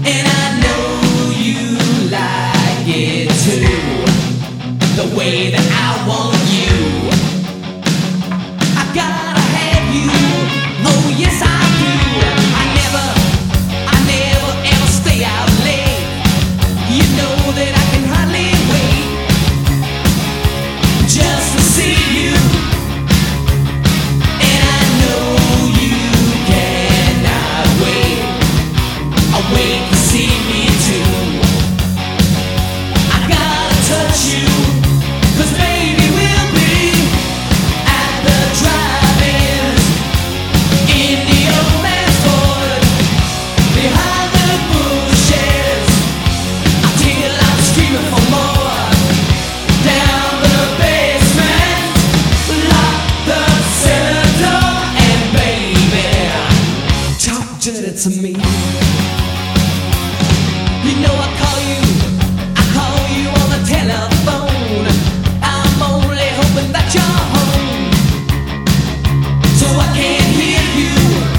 And I know you like it too, the way that I want you. I gotta have you, oh yes I do. I never ever stay out late. You know that I can hardly wait just to see you. And I know you cannot wait. Wait to see me too. I gotta touch you, 'cause baby we'll be at the drive-ins in the old man's Ford, behind the bushes, until I'm screaming for more. Down the basement, lock the cellar door, and baby, talk dirty to me. You know I call you on the telephone. I'm only hoping that you're home, so I can hear you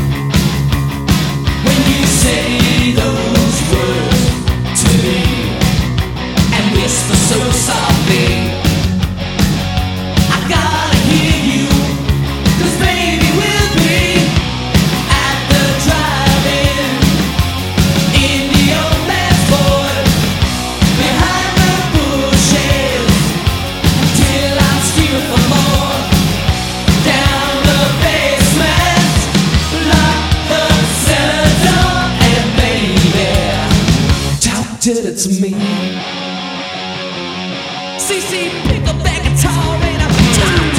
when you say those words to me and whisper so softly. I gotta hear you, 'cause baby we'll be at the drive-in in the old man's Ford, behind the bushes, till I'm screaming for more. Down the basement, lock the cellar door, and baby, talk dirty to me. CC, pick up that guitar and I'm